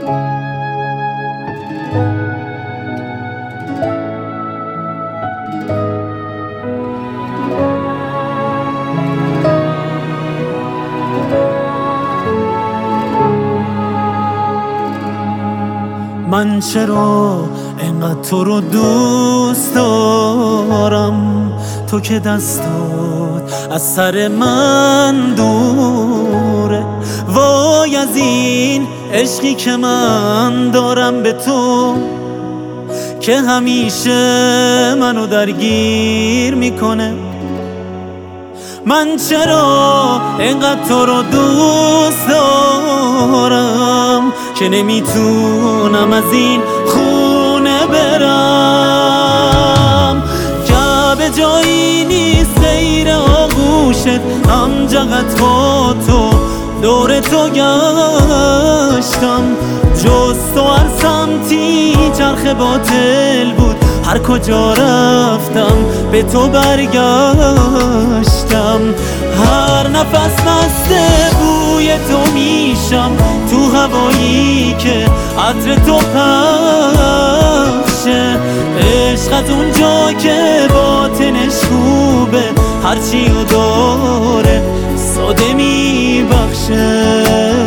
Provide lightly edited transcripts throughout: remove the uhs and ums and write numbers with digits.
من چرا اینقدر تو رو دوست دارم، تو که دستات از سر من دوره. وای از این عشقی که من دارم به تو، که همیشه منو درگیر میکنه. من چرا اینقدر تو رو دوست دارم که نمیتونم از این خونه برم. جا جایی نیست غیر آغوشت، هم جغت با تو دور تو گشتم. جز تو هر سمتی چرخ باطل بود، هر کجا رفتم به تو برگشتم. هر نفس مست بوی تو میشم، تو هوایی که عطر تو پخشه. عشقت اونجا که باطنش خوبه، هرچی رو داره ساده میبخشه.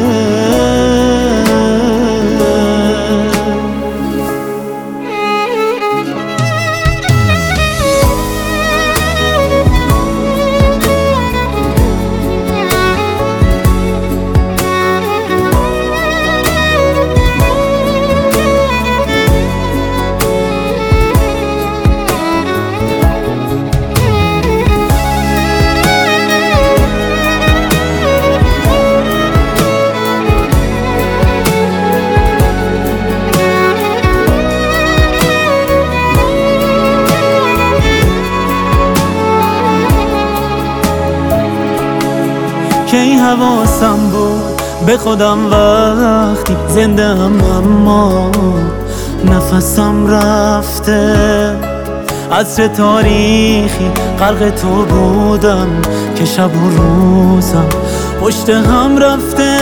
کی حواسم بود به خودم وقتی زنده‌ام، اما نفسم رفته. عصر تاریخی غرق تو بودم که شب و روزم پشت هم رفته.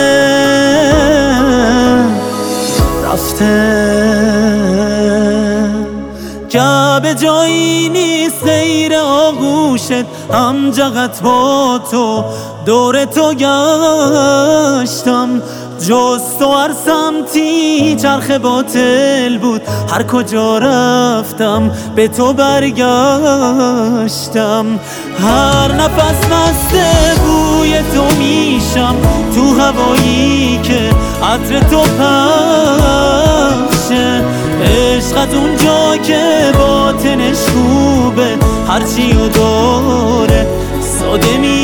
جا جایی نیست غیر آغوشت، هم جغت با تو دور تو گشتم. جز تو هر سمتی چرخ باطل بود، هر کجا رفتم به تو برگشتم. هر نفس مست بوی تو میشم، تو هوایی که عطر تو پخشه. عشقت اونجا که باطنش خوبه، هرچی رو داره ساده